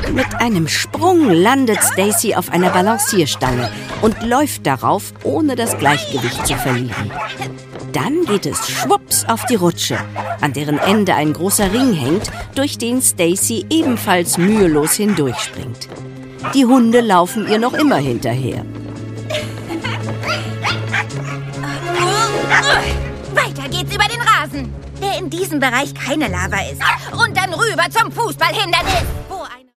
Mit einem Sprung landet Stacy auf einer Balancierstange und läuft darauf, ohne das Gleichgewicht zu verlieren. Dann geht es schwupps auf die Rutsche, an deren Ende ein großer Ring hängt, durch den Stacy ebenfalls mühelos hindurchspringt. Die Hunde laufen ihr noch immer hinterher. Weiter geht's über den Rasen, der in diesem Bereich keine Lava ist. Und dann rüber zum Fußballhindernis,